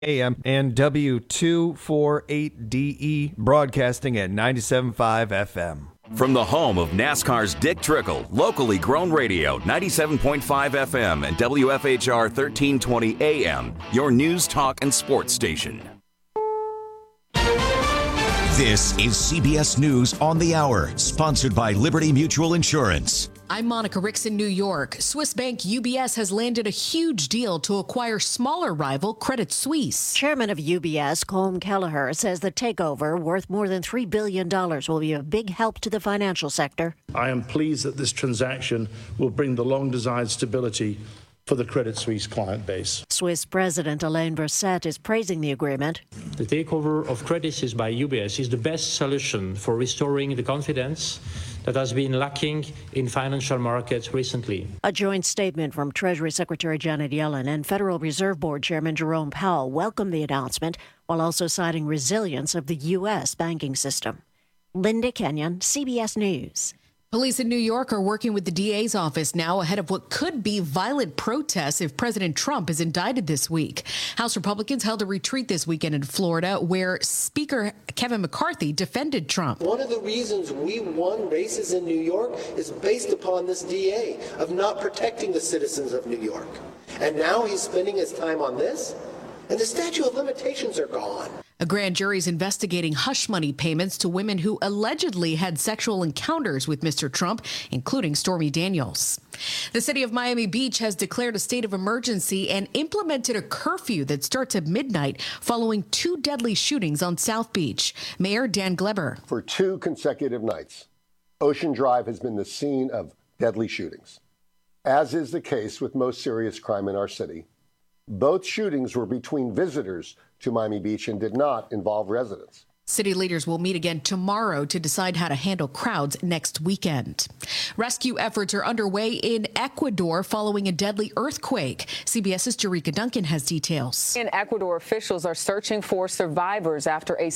AM and W248DE broadcasting at 97.5 FM. From the home of NASCAR's Dick Trickle, locally grown radio, 97.5 FM and WFHR 1320 AM, your news, talk, and sports station. This is CBS News on the Hour, sponsored by Liberty Mutual Insurance. I'm Monica Ricks in New York. Swiss bank UBS has landed a huge deal to acquire smaller rival Credit Suisse. Chairman of UBS, Colm Kelleher, says the takeover, worth more than $3 billion, will be a big help to the financial sector. I am pleased that this transaction will bring the long-desired stability for the Credit Suisse client base. Swiss President Alain Berset is praising the agreement. The takeover of Credit Suisse by UBS is the best solution for restoring the confidence that has been lacking in financial markets recently. A joint statement from Treasury Secretary Janet Yellen and Federal Reserve Board Chairman Jerome Powell welcomed the announcement, while also citing resilience of the U.S. banking system. Linda Kenyon, CBS News. Police in New York are working with the DA's office now ahead of what could be violent protests if President Trump is indicted this week. House Republicans held a retreat this weekend in Florida where Speaker Kevin McCarthy defended Trump. One of the reasons we won races in New York is based upon this DA of not protecting the citizens of New York. And now he's spending his time on this, and the statute of limitations are gone. A grand jury is investigating hush money payments to women who allegedly had sexual encounters with Mr. Trump, including Stormy Daniels. The city of Miami Beach has declared a state of emergency and implemented a curfew that starts at midnight following 2 deadly shootings on South Beach. Mayor Dan Gleber. For 2 consecutive nights, Ocean Drive has been the scene of deadly shootings. As is the case with most serious crime in our city, both shootings were between visitors to Miami Beach and did not involve residents. City leaders will meet again tomorrow to decide how to handle crowds next weekend. Rescue efforts are underway in Ecuador following a deadly earthquake. CBS's Jerika Duncan has details. In Ecuador, officials are searching for survivors after a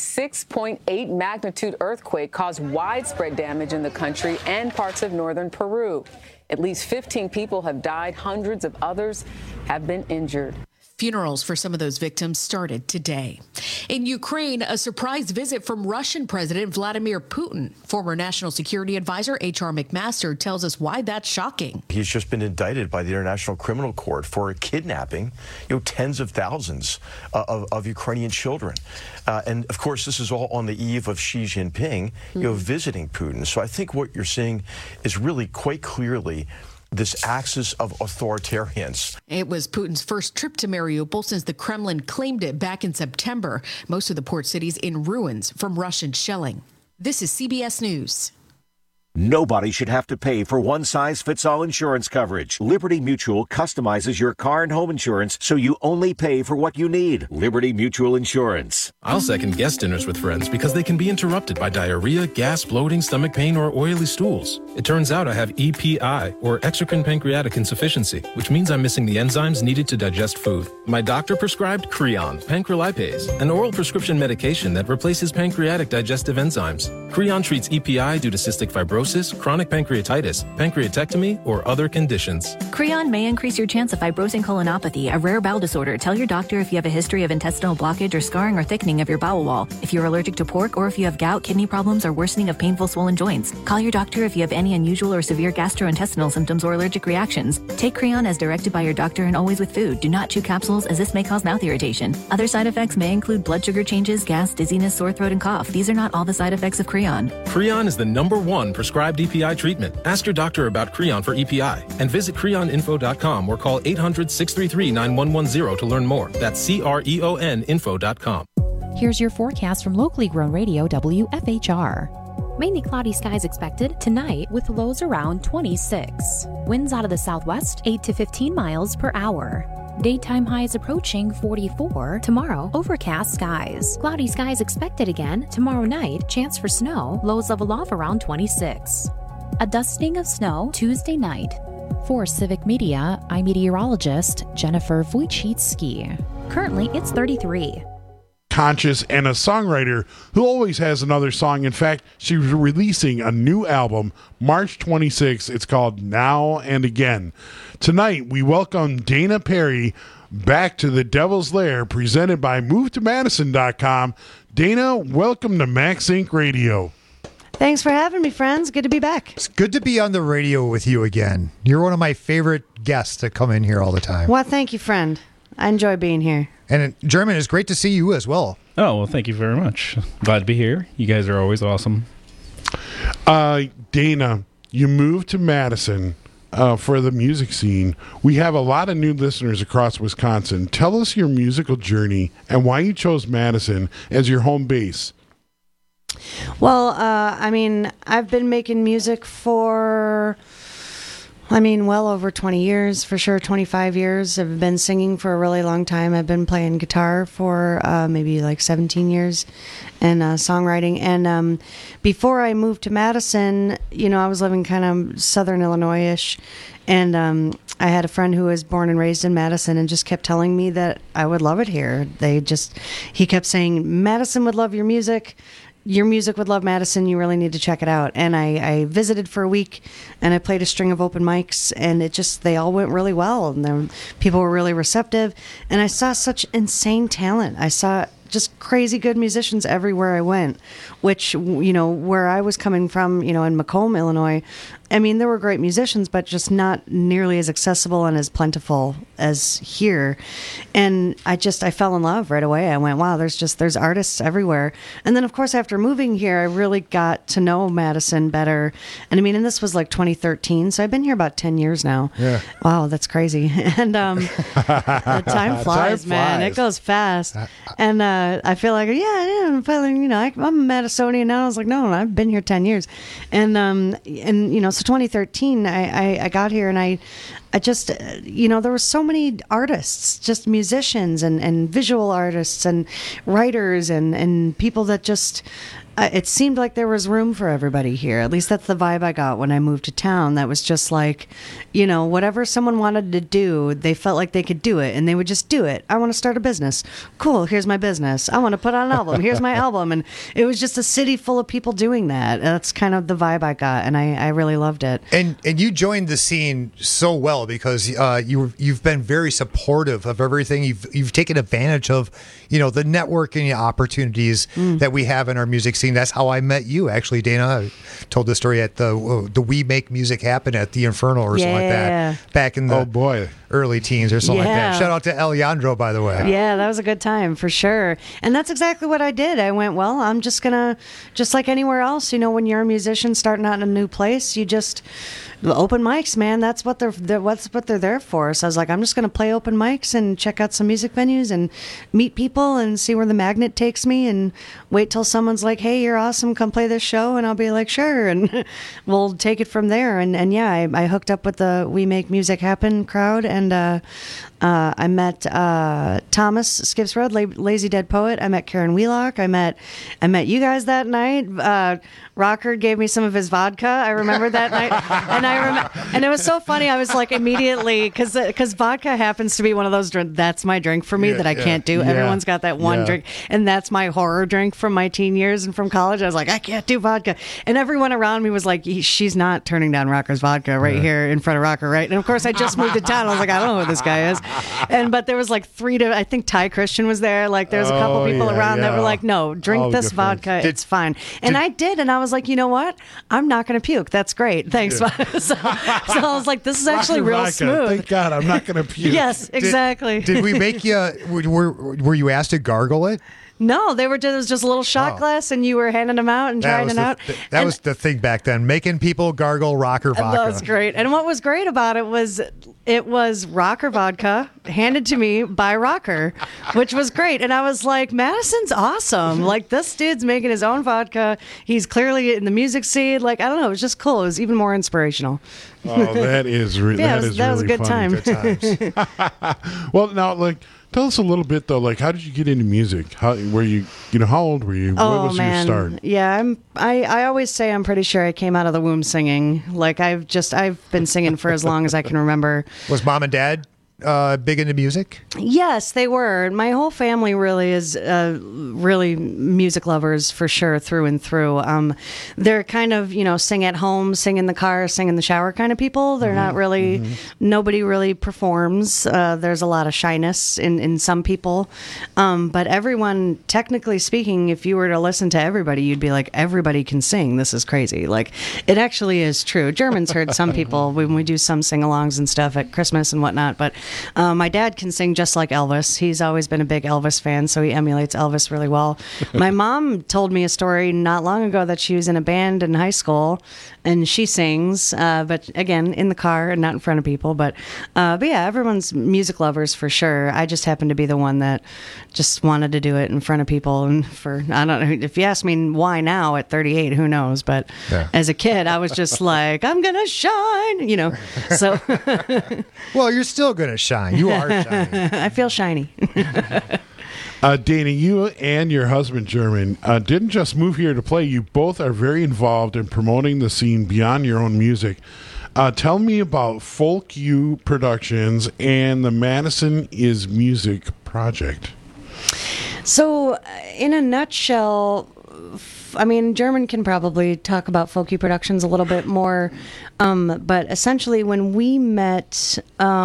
6.8 magnitude earthquake caused widespread damage in the country and parts of northern Peru. At least 15 people have died. Hundreds of others have been injured. Funerals for some of those victims started today. In Ukraine, a surprise visit from Russian President Vladimir Putin. Former National Security Advisor H.R. McMaster tells us why that's shocking. He's just been indicted by the International Criminal Court for kidnapping, tens of thousands of Ukrainian children. And of course, this is all on the eve of Xi Jinping, visiting Putin. So I think what you're seeing is really quite clearly this axis of authoritarians. It was Putin's first trip to Mariupol since the Kremlin claimed it back in September. Most of the port cities in ruins from Russian shelling. This is CBS News. Nobody should have to pay for one-size-fits-all insurance coverage. Liberty Mutual customizes your car and home insurance so you only pay for what you need. Liberty Mutual Insurance. I'll second guest dinners with friends because they can be interrupted by diarrhea, gas, bloating, stomach pain, or oily stools. It turns out I have EPI, or exocrine pancreatic insufficiency, which means I'm missing the enzymes needed to digest food. My doctor prescribed Creon, pancrelipase, an oral prescription medication that replaces pancreatic digestive enzymes. Creon treats EPI due to cystic fibrosis, chronic pancreatitis, pancreatectomy, or other conditions. Creon may increase your chance of fibrosing colonopathy, a rare bowel disorder. Tell your doctor if you have a history of intestinal blockage or scarring or thickening of your bowel wall, if you're allergic to pork, or if you have gout, kidney problems, or worsening of painful swollen joints. Call your doctor if you have any unusual or severe gastrointestinal symptoms or allergic reactions. Take Creon as directed by your doctor and always with food. Do not chew capsules, as this may cause mouth irritation. Other side effects may include blood sugar changes, gas, dizziness, sore throat, and cough. These are not all the side effects of Creon. Creon is the #1 prescribed EPI treatment. Ask your doctor about Creon for EPI and visit creoninfo.com or call 800-633-9110 to learn more. That's CREONinfo.com. Here's your forecast from locally grown radio WFHR. Mainly cloudy skies expected tonight with lows around 26. Winds out of the southwest 8 to 15 miles per hour. Daytime highs approaching 44. Tomorrow, overcast skies. Cloudy skies expected again. Tomorrow night, chance for snow. Lows level off around 26. A dusting of snow Tuesday night. For Civic Media, I'm meteorologist Jennifer Wojcicki. Currently, it's 33. conscious, and a songwriter who always has another song. In fact, she's releasing a new album March 26th. It's called Now and Again. Tonight, we welcome Dana Perry back to the Devil's Lair, presented by MoveToMadison.com. Dana, welcome to Max Inc. Radio. Thanks for having me, friends. Good to be back. It's good to be on the radio with you again. You're one of my favorite guests to come in here all the time. Well, thank you, friend. I enjoy being here. And German, it's great to see you as well. Oh, well, thank you very much. Glad to be here. You guys are always awesome. Dana, you moved to Madison for the music scene. We have a lot of new listeners across Wisconsin. Tell us your musical journey and why you chose Madison as your home base. Well, I've been making music for, well over 20 years, for sure, 25 years. I've been singing for a really long time. I've been playing guitar for maybe like 17 years and songwriting. And before I moved to Madison, I was living kind of southern Illinois-ish. And I had a friend who was born and raised in Madison and just kept telling me that I would love it here. He kept saying, Madison would love your music. Your music would love Madison. You really need to check it out. And I visited for a week, and I played a string of open mics, and they all went really well. And people were really receptive. And I saw such insane talent. I saw just crazy good musicians everywhere I went, which, where I was coming from, in Macomb, Illinois, there were great musicians, but just not nearly as accessible and as plentiful as here. And I fell in love right away. I went, wow, there's artists everywhere. And then, of course, after moving here, I really got to know Madison better. And and this was like 2013, so I've been here about 10 years now. Yeah. Wow, that's crazy. And time flies, man. It goes fast. And I feel like, I'm feeling, I'm a Madisonian now. I was like, no, I've been here 10 years. And so 2013, I got here, and I just, there were so many artists, just musicians and visual artists and writers and people that just, it seemed like there was room for everybody here. At least that's the vibe I got when I moved to town. That was just like, whatever someone wanted to do, they felt like they could do it, and they would just do it. I want to start a business. Cool, here's my business. I want to put out an album. Here's my album. And it was just a city full of people doing that. That's kind of the vibe I got, and I really loved it. And you joined the scene so well because you've been very supportive of everything. You've taken advantage of, the networking opportunities that we have in our music scene. That's how I met you, actually, Dana. I told the story at the We Make Music Happen at the Inferno or something like that back in the early teens or something like that. Shout out to Eliandro, by the way. Yeah, that was a good time for sure. And that's exactly what I did. I went, well, I'm just gonna, just like anywhere else, when you're a musician starting out in a new place, you just open mics, man. That's what they're there for. So I was like, I'm just gonna play open mics and check out some music venues and meet people and see where the magnet takes me, and wait till someone's like, hey, you're awesome, come play this show, and I'll be like, sure, and we'll take it from there. And I hooked up with the We Make Music Happen crowd, and I met Thomas Skips Road, Lazy Dead Poet. I met Karen Wheelock. I met you guys that night. Rocker gave me some of his vodka. I remember that night, and it was so funny. I was like immediately, because vodka happens to be one of those drinks. That's my drink for me that I can't do. Everyone's got that one drink, and that's my horror drink from my teen years and from college. I was like, I can't do vodka, and everyone around me was like, she's not turning down Rocker's vodka right here in front of Rocker, right? And of course, I just moved to town. I was like, I don't know who this guy is, but there was like I think Ty Christian was there. Like there's a couple people around that were like, no, drink this vodka, it's fine. And I did, and I was like, you know what? I'm not going to puke. That's great. Thanks. So I was like, this is actually real vodka. Smooth. Thank God I'm not going to puke. Yes, exactly. Did we make you, were you asked to gargle it? No, it was just a little shot glass, and you were handing them out and trying it out. That was the thing back then, making people gargle Rocker vodka. That was great. And what was great about it was Rocker vodka handed to me by Rocker, which was great. And I was like, Madison's awesome. Like, this dude's making his own vodka. He's clearly in the music scene. Like, I don't know. It was just cool. It was even more inspirational. Oh, that is really that was a good time. Well, now, tell us a little bit though. How did you get into music? How old were you? Oh, what was your start? Yeah, I always say I'm pretty sure I came out of the womb singing. I've been singing for as long as I can remember. Was mom and dad big into music? Yes, they were. My whole family really is really music lovers for sure, through and through. They're kind of, sing at home, sing in the car, sing in the shower kind of people. They're not really, nobody really performs. There's a lot of shyness in some people. But everyone, technically speaking, if you were to listen to everybody, you'd be like, everybody can sing. This is crazy. Like, it actually is true. German's heard some people when we do some sing-alongs and stuff at Christmas and whatnot, but my dad can sing just like Elvis. He's always been a big Elvis fan, so he emulates Elvis really well. My mom told me a story not long ago that she was in a band in high school, and she sings, but again, in the car and not in front of people. But yeah, everyone's music lovers for sure. I just happened to be the one that just wanted to do it in front of people. And I don't know, if you ask me why now at 38, who knows? But as a kid, I was just like, I'm going to shine, so. Well, you're still going to shine. You are shiny. I feel shiny. Dana, you and your husband, German, didn't just move here to play. You both are very involved in promoting the scene beyond your own music. Tell me about Folk U Productions and the Madison is Music project. So, in a nutshell, German can probably talk about Folk U Productions a little bit more, but essentially when we met,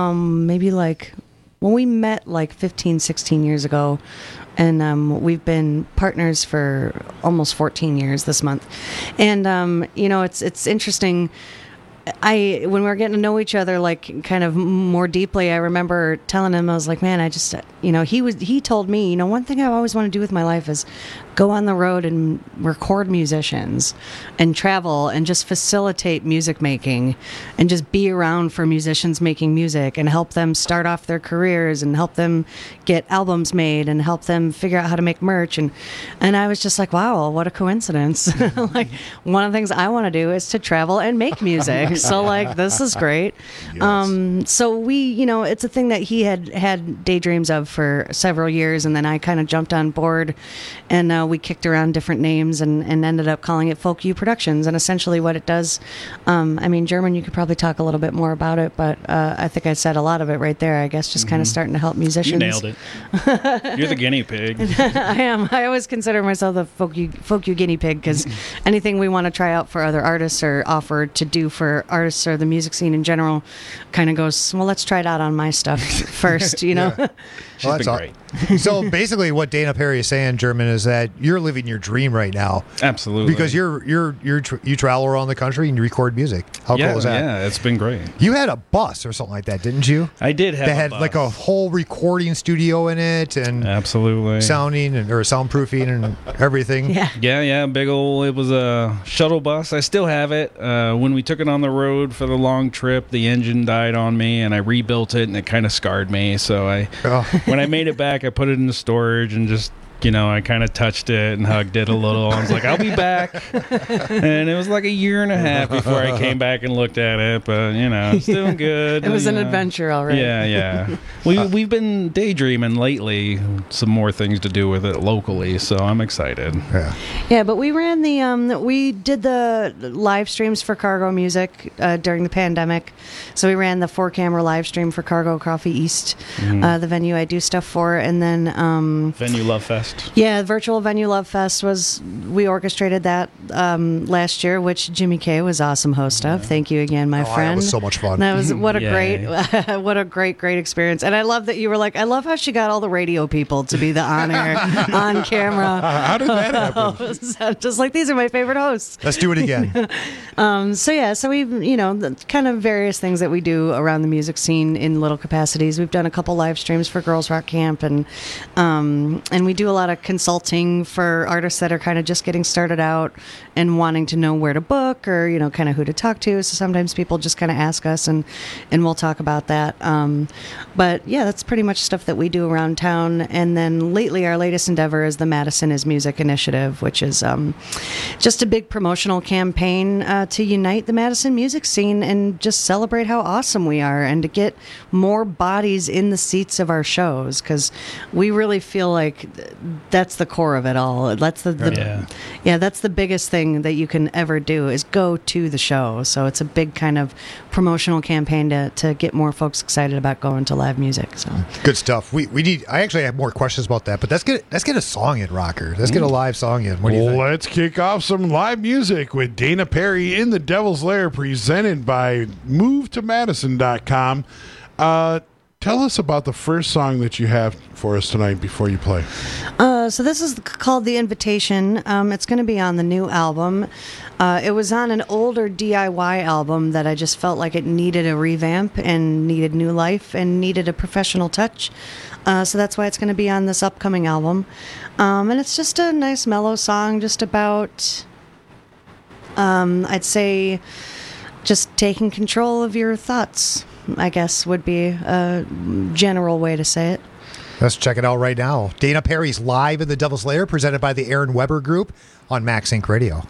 like 15, 16 years ago, and we've been partners for almost 14 years this month. And, it's interesting. When we were getting to know each other, like, kind of more deeply, I remember telling him, I was like, man, I just, he told me, one thing I always want to do with my life is go on the road and record musicians and travel and just facilitate music making and just be around for musicians making music and help them start off their careers and help them get albums made and help them figure out how to make merch. And I was just like, wow, what a coincidence. Like, one of the things I want to do is to travel and make music. So, like, this is great. Yes. So we, it's a thing that he had daydreams of for several years, and then I kind of jumped on board, and we kicked around different names and ended up calling it Folk U Productions. And essentially what it does, German, you could probably talk a little bit more about it, but I think I said a lot of it right there, I guess, just kind of starting to help musicians. You nailed it. You're the guinea pig. I am. I always consider myself the Folk U guinea pig, because anything we want to try out for other artists or offer to do for artists or the music scene in general kind of goes, well, let's try it out on my stuff first, Yeah. She's been great. So basically what Dana Perry is saying, German, is that you're living your dream right now. Absolutely. Because you travel around the country and you record music. How cool is that? Yeah, it's been great. You had a bus or something like that, didn't you? I did have that had bus. Like a whole recording studio in it, and absolutely sounding or soundproofing and everything. Yeah, big old. It was a shuttle bus. I still have it. When we took it on the road for the long trip, the engine died on me, and I rebuilt it, and it kind of scarred me. So when I made it back, I put it into storage and just, I kind of touched it and hugged it a little. I was like, I'll be back. And it was like a year and a half before I came back and looked at it. But, it's doing good. It was an adventure already. Yeah. We've been daydreaming lately, some more things to do with it locally. So I'm excited. Yeah, but we ran we did the live streams for Cargo Music during the pandemic. So we ran the 4-camera live stream for Cargo Coffee East, the venue I do stuff for. And then Venue Love Fest. Yeah, Virtual Venue Love Fest we orchestrated that last year, which Jimmy K was awesome host of. Thank you again, my friend. That was so much fun. That was what a great experience. And I love that you were like, I love how she got all the radio people to be the on-air, on camera. How did that happen? Just like, these are my favorite hosts. Let's do it again. So we've, the kind of various things that we do around the music scene in little capacities. We've done a couple live streams for Girls Rock Camp, and we do a lot of consulting for artists that are kind of just getting started out and wanting to know where to book or, kind of who to talk to. So sometimes people just kind of ask us, and we'll talk about that. But yeah, that's pretty much stuff that we do around town. And then lately, our latest endeavor is the Madison is Music Initiative, which is just a big promotional campaign to unite the Madison music scene and just celebrate how awesome we are, and to get more bodies in the seats of our shows. Because we really feel like that's the core of it all. That's that's the biggest thing that you can ever do is go to the show. So it's a big kind of promotional campaign to get more folks excited about going to live music. So good stuff. We need. I actually have more questions about that, but let's get a song in, Rocker. Let's get a live song in. What do you think? Let's kick off some live music with Dana Perry in the Devil's Lair, presented by MoveToMadison.com. Tell us about the first song that you have for us tonight before you play. So this is called The Invitation. It's going to be on the new album. It was on an older DIY album that I just felt like it needed a revamp and needed new life and needed a professional touch. So that's why it's going to be on this upcoming album. And it's just a nice mellow song just about, I'd say, just taking control of your thoughts, I guess, would be a general way to say it. Let's check it out right now. Dana Perry's live in the Devil's Lair, presented by the Aaron Weber Group on Max Inc. Radio.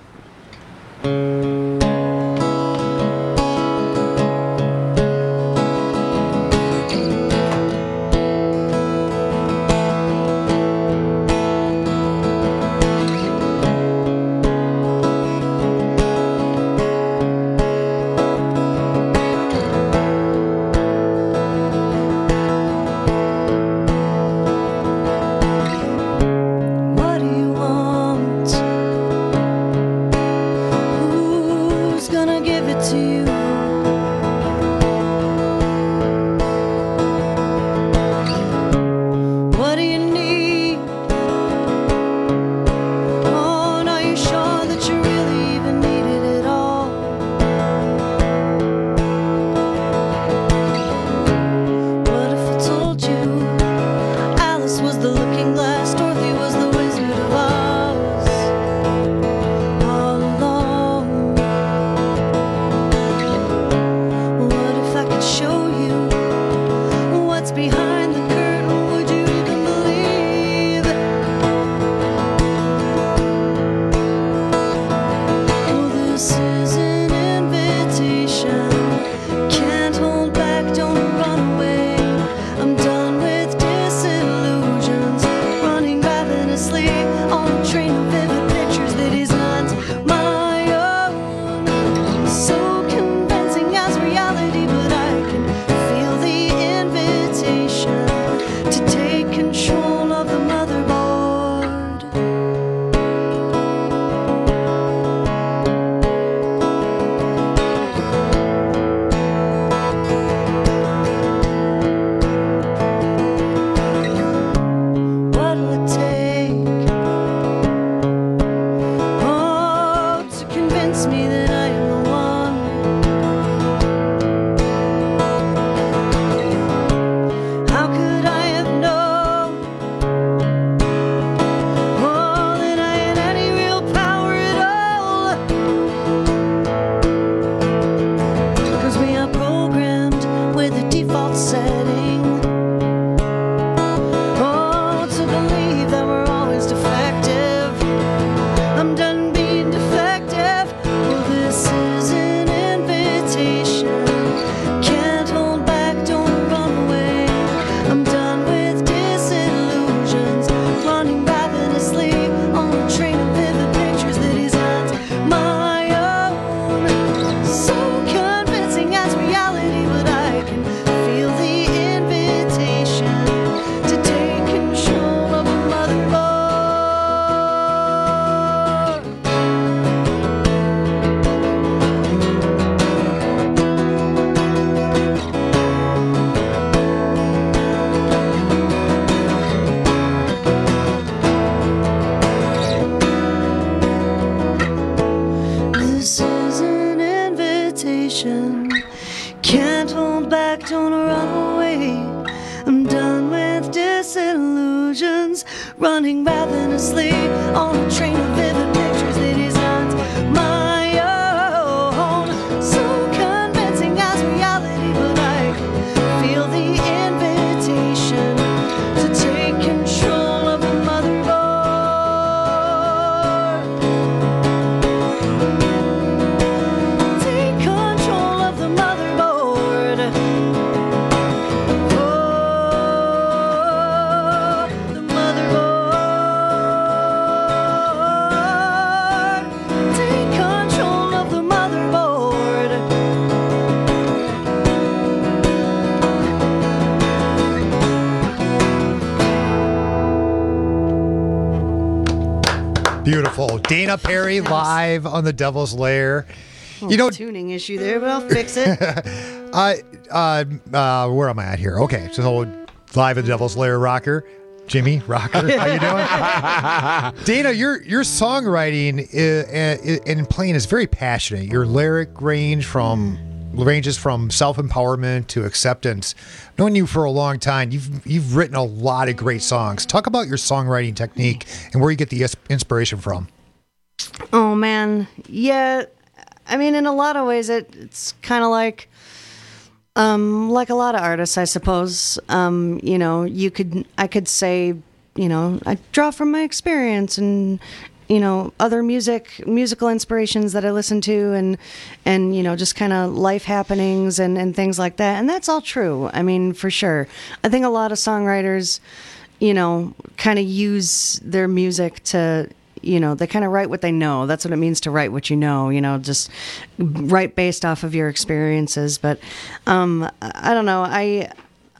running ravenously on a train of vivid pictures that isn't my own. So convincing as reality, but I can feel the invitation to take control of the motherboard. Take control of the motherboard. Oh. Beautiful. Dana Perry live on the Devil's Lair. You know, tuning issue there, but I'll fix it. Where am I at here? Okay, so live at the Devil's Lair, Rocker. Jimmy, Rocker, how you doing? Dana, your songwriting and playing is very passionate. Your lyric ranges from self-empowerment to acceptance. I've known you for a long time. You've written a lot of great songs. Talk about your songwriting technique and where you get the inspiration from. Oh man, yeah. I mean, in a lot of ways, it's kind of like a lot of artists, I suppose. You know, I could say, you know, I draw from my experience and, you know, other musical inspirations that I listen to and you know, just kind of life happenings and things like that. And that's all true. I mean, for sure. I think a lot of songwriters, you know, kind of use their music to, you know, they kind of write what they know. That's what it means to write what you know, just write based off of your experiences. But I don't know. I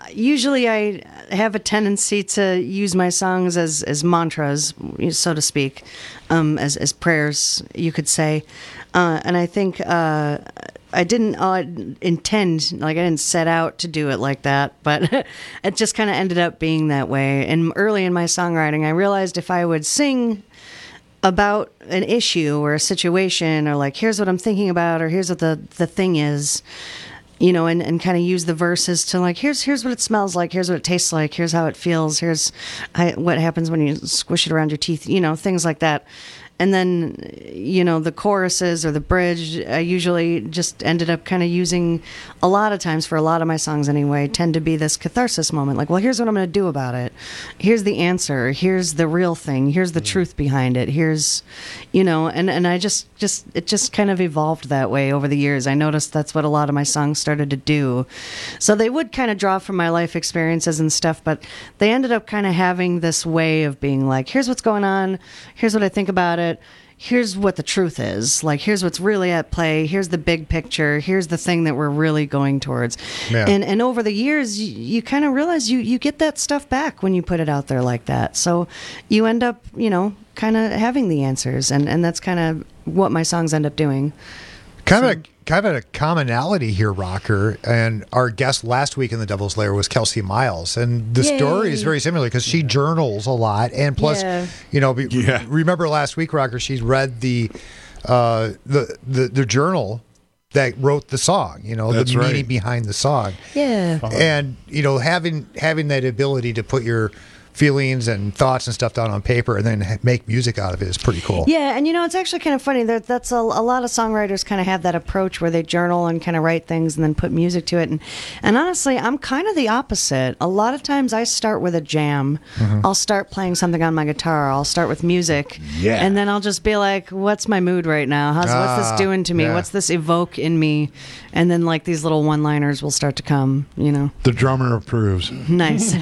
have a tendency to use my songs as mantras, so to speak, as prayers, you could say. And I think I didn't intend, like I didn't set out to do it like that, but it just kind of ended up being that way. And early in my songwriting, I realized if I would sing about an issue or a situation, or like, here's what I'm thinking about, or here's what the thing is, you know, and kind of use the verses to like, here's what it smells like, here's what it tastes like, here's how it feels, here's what happens when you squish it around your teeth, you know, things like that. And then, you know, the choruses or the bridge, I usually just ended up kind of using a lot of times for a lot of my songs anyway, tend to be this catharsis moment. Like, well, here's what I'm going to do about it. Here's the answer. Here's the real thing. Here's the truth behind it. Here's, you know, and I it just kind of evolved that way over the years. I noticed that's what a lot of my songs started to do. So they would kind of draw from my life experiences and stuff, but they ended up kind of having this way of being like, here's what's going on. Here's what I think about it. Here's what the truth is. Like, here's what's really at play. Here's the big picture. Here's the thing that we're really going towards. Yeah. And over the years, you kind of realize you get that stuff back when you put it out there like that. So you end up, you know, kind of having the answers. And that's kind of what my songs end up doing. Kind of a commonality here, Rocker. And our guest last week in the Devil's Lair was Kelsey Miles, and the story is very similar because she journals a lot, and plus, you know, remember last week, Rocker, she read the journal that wrote the song. You know, the meaning behind the song. Yeah, and you know, having that ability to put your feelings and thoughts and stuff down on paper and then make music out of it is pretty cool. Yeah, and you know, it's actually kind of funny. That's a lot of songwriters kind of have that approach where they journal and kind of write things and then put music to it. And honestly, I'm kind of the opposite. A lot of times I start with a jam. Mm-hmm. I'll start playing something on my guitar. I'll start with music. Yeah. And then I'll just be like, what's my mood right now? What's this doing to me? Yeah. What's this evoke in me? And then like these little one-liners will start to come, you know. The drummer approves. Nice.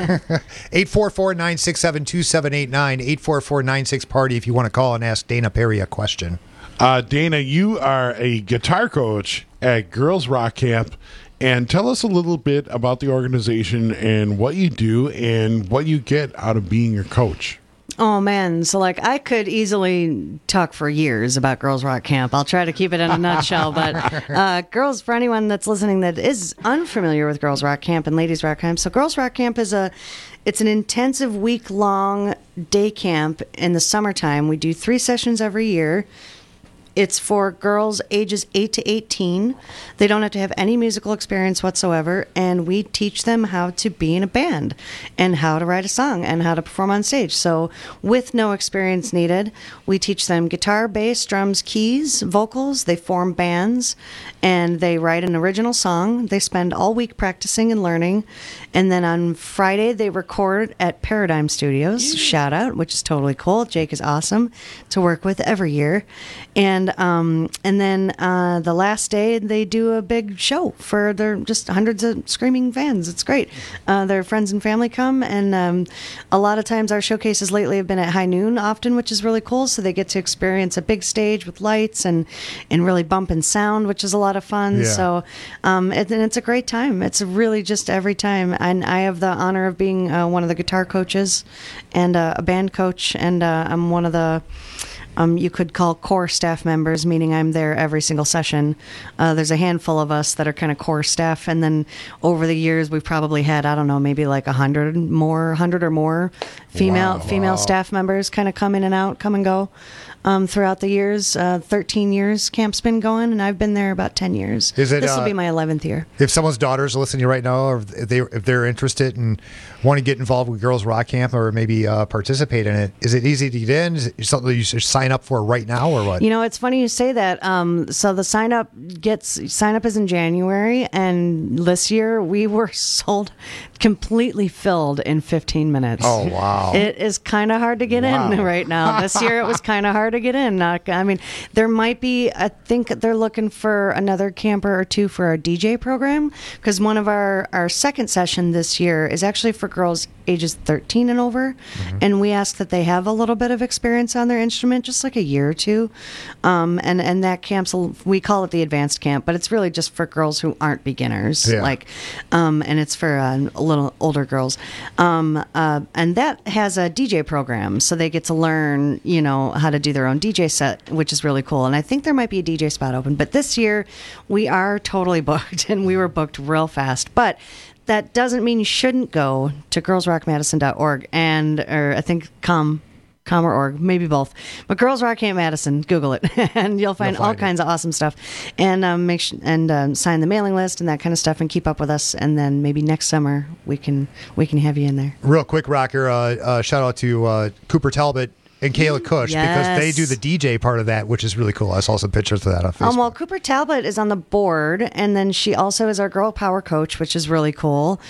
844-967-2789, 844-96-PARTY if you want to call and ask Dana Perry a question. Dana, you are a guitar coach at Girls Rock Camp, and tell us a little bit about the organization and what you do and what you get out of being your coach. Oh, man. So, like, I could easily talk for years about Girls Rock Camp. I'll try to keep it in a nutshell. But girls, for anyone that's listening that is unfamiliar with Girls Rock Camp and Ladies Rock Camp, so Girls Rock Camp is it's an intensive week-long day camp in the summertime. We do 3 sessions every year. It's for girls ages 8 to 18. They don't have to have any musical experience whatsoever, and we teach them how to be in a band and how to write a song and how to perform on stage. So with no experience needed, we teach them guitar, bass, drums, keys, vocals. They form bands, and they write an original song. They spend all week practicing and learning, and then on Friday, they record at Paradigm Studios, shout out, which is totally cool. Jake is awesome to work with every year. And And then the last day they do a big show for their just hundreds of screaming fans. It's great. Their friends and family come, and a lot of times our showcases lately have been at high noon often, which is really cool. So they get to experience a big stage with lights and really bumping sound, which is a lot of fun. Yeah. So and it's a great time. It's really just every time. And I have the honor of being one of the guitar coaches and a band coach, and I'm one of the you could call core staff members, meaning I'm there every single session. There's a handful of us that are kind of core staff, and then over the years we've probably had, I don't know, maybe like 100 or more female staff members kind of come in and out, come and go throughout the years. 13 years camp's been going, and I've been there about 10 years. Is it, this will be my 11th year. If someone's daughter's listening right now, or if they're interested and want to get involved with Girls Rock Camp or maybe participate in it, is it easy to get in? Is it something you should sign up for right now, or what? You know, it's funny you say that. So the sign up is in January, and this year we were completely filled in 15 minutes. Oh, wow. It is kind of hard to get in right now. This year it was kind of hard to get in. I mean, there might be, I think they're looking for another camper or two for our DJ program, because one of our second session this year is actually for girls ages 13 and over, and we ask that they have a little bit of experience on their instrument, just like a year or two, and that camp's, we call it the advanced camp, but it's really just for girls who aren't beginners, and it's for a little older girls, and that has a DJ program, so they get to learn, you know, how to do their own DJ set, which is really cool. And I think there might be a DJ spot open, but this year we are totally booked, and we were booked real fast. But that doesn't mean you shouldn't go to girlsrockmadison.org or I think com or org, maybe both. But Girls Rock Camp Madison, Google it, and you'll find all kinds of awesome stuff. And sign the mailing list and that kind of stuff, and keep up with us. And then maybe next summer we can have you in there. Real quick, Rocker, shout out to Cooper Talbot and Kayla Cush, because they do the DJ part of that, which is really cool. I saw some pictures of that on Facebook. Well, Cooper Talbot is on the board, and then she also is our girl power coach, which is really cool.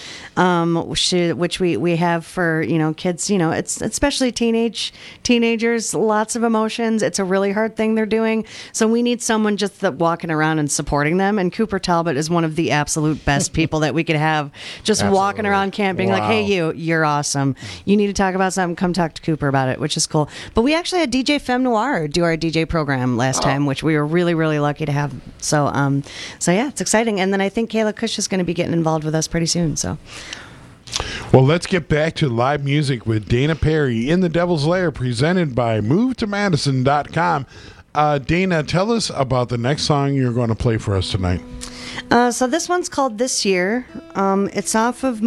Which we have for, you know, kids. You know, it's especially teenagers, lots of emotions. It's a really hard thing they're doing, so we need someone just walking around and supporting them. And Cooper Talbot is one of the absolute best people that we could have, just walking around camping, like, hey, you're awesome. You need to talk about something. Come talk to Cooper about it, which is cool. But we actually had DJ Femme Noir do our DJ program last time, which we were really, really lucky to have. So yeah, it's exciting. And then I think Kayla Cush is going to be getting involved with us pretty soon. So. Well, let's get back to live music with Dana Perry in the Devil's Lair, presented by MoveToMadison.com. Dana, tell us about the next song you're going to play for us tonight. So this one's called This Year. It's off of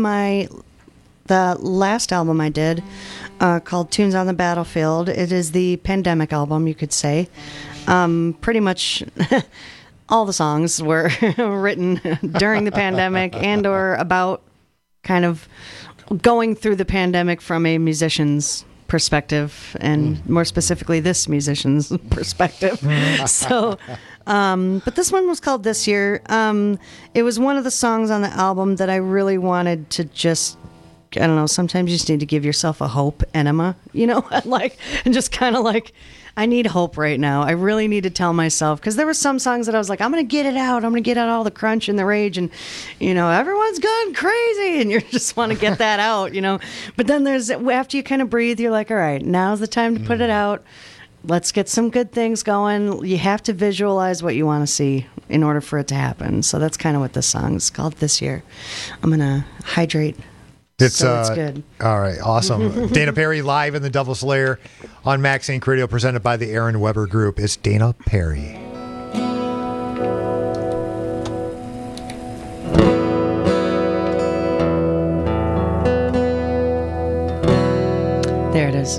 the last album I did, called Tunes on the Battlefield. It is the pandemic album, you could say. Pretty much all the songs were written during the pandemic and or about kind of going through the pandemic from a musician's perspective, and more specifically this musician's perspective. So but this one was called This Year. It was one of the songs on the album that I really wanted to just, I don't know, sometimes you just need to give yourself a hope enema, you know, and just kind of like, I need hope right now. I really need to tell myself, because there were some songs that I was like, I'm going to get it out. I'm going to get out all the crunch and the rage, and, you know, everyone's gone crazy, and you just want to get that out, you know. But then after you kind of breathe, you're like, all right, now's the time to put it out. Let's get some good things going. You have to visualize what you want to see in order for it to happen. So that's kind of what this song is called, This Year. I'm going to hydrate. It's good. All right, awesome. Dana Perry live in the Devil's Lair on Max Inc. Radio, presented by the Aaron Weber Group. It's Dana Perry. There it is.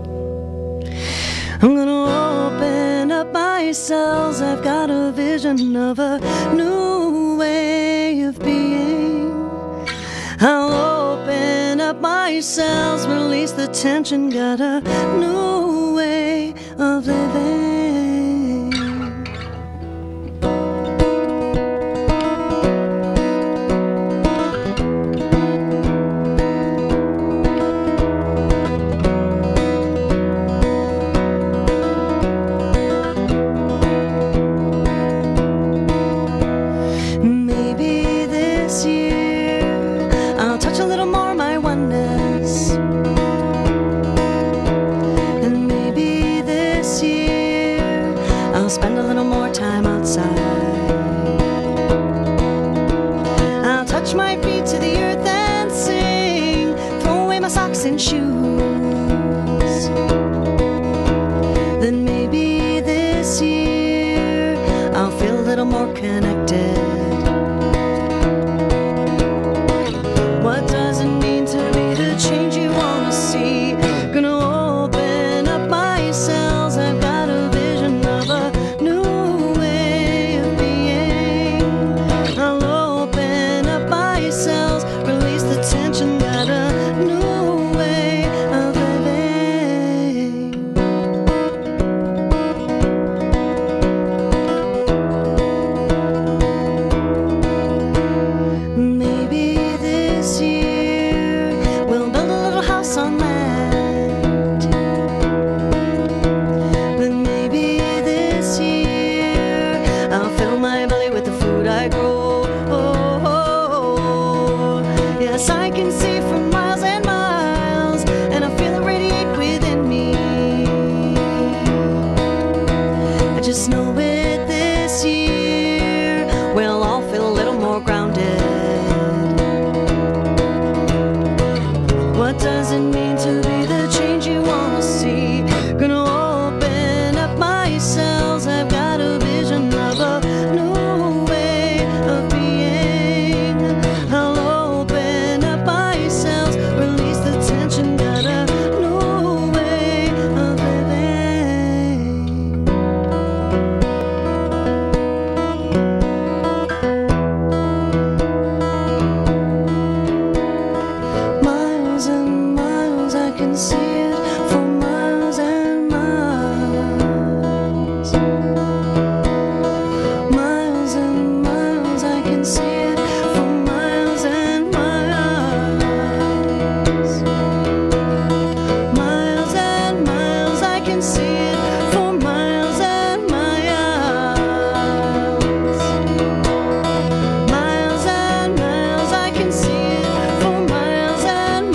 I'm gonna open up my cells. I've got a vision of a new way of being. I'll open up my cells, release the tension, got a new way of living. little more connected. What does it mean to be the change you want to see? Gonna open up my cells. I've got a vision of a new way of being. I'll open up my cells, release the tension, got a new way of living. Maybe this year we'll build a little house on land. Then maybe this year I'll fill my belly with the food I grow. Yes, I can see for miles and miles, and I feel it radiate within me. I just know it this year we'll all feel a little more grounded. What does it mean to be the change you want to see? Gonna open up my cells. I've got a vision of a new way of being. I'll open up my cells, release the tension, got a new way of living. Miles and miles, I can see it for miles and miles. Miles and miles, I can see it for miles and miles. Miles and miles, I can see it for miles and miles. Miles and miles, I can see it for miles and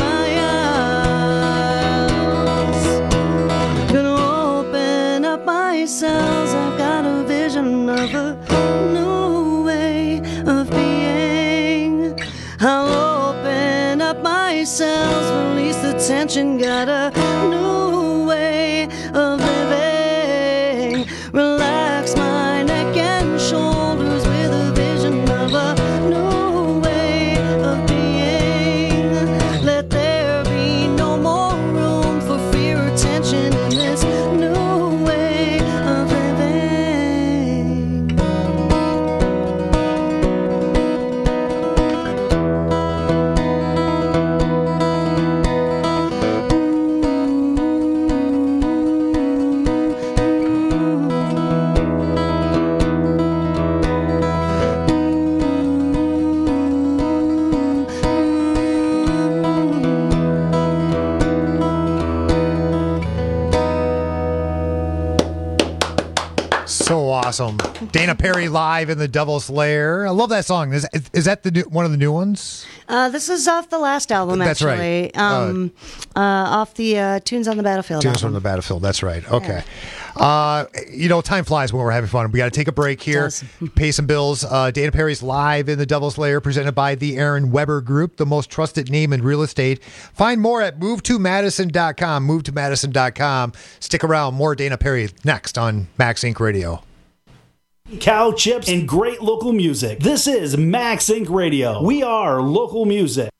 miles. Gonna open up my cells. I've got a vision of a new way of being. I'll open up my cells, release the tension, got a new way of living. Relax my neck and shoulders with a vision of a new way of being. Let there be no more room for fear or tension in this new way of living. So awesome. Dana Perry live in the Devil's Lair. I love that song. Is that the one of the new ones? This is off the last album, That's actually. right. Off the Tunes on the Battlefield Tunes album. from the Battlefield. That's right. Okay. Time flies when we're having fun. We got to take a break here, pay some bills. Dana Perry's live in the Devil's Lair, presented by the Aaron Weber Group, the most trusted name in real estate. Find more at MoveToMadison.com. MoveToMadison.com. Stick around. More Dana Perry next on Max Inc. Radio. Cow chips and great local music. This is Max Inc. Radio. We are local music.